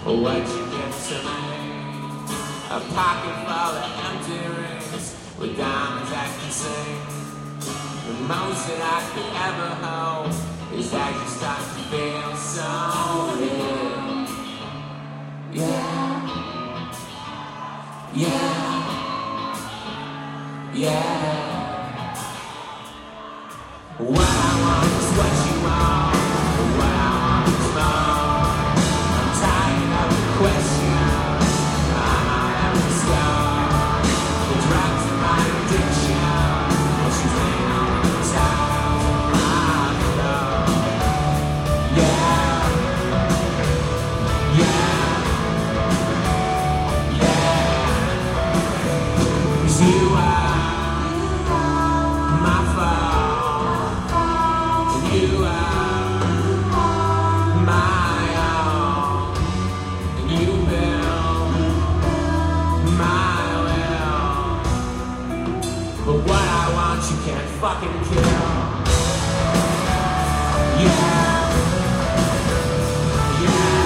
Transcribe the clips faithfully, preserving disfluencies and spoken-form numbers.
What'd you give to me? A pocket full of empty rings with diamonds that can sing. The most that I could ever hope is that you start to feel so real. Yeah, yeah, yeah. What I want is what you want. What I want is more. I'm tired of the questions. I'm out of the sky. The drugs of my addiction. And she's laying on the tiles of my floor. Yeah, yeah, yeah. 'Cause you are my fault. You are my own, and you build my will. But what I want you can't fucking kill. Yeah, yeah,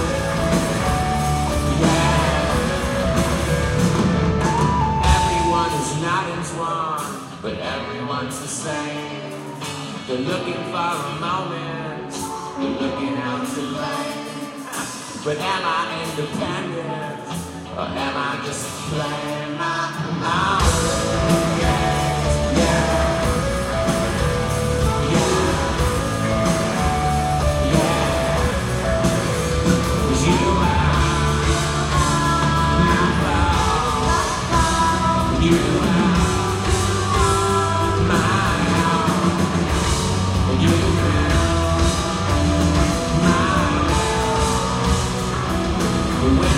yeah. Everyone is not in one, but everyone's the same. They're looking for a moment, they're looking out to blame. But am I independent, or am I just playing my own games? Yeah, yeah, yeah. 'Cause you are my fault. You are the way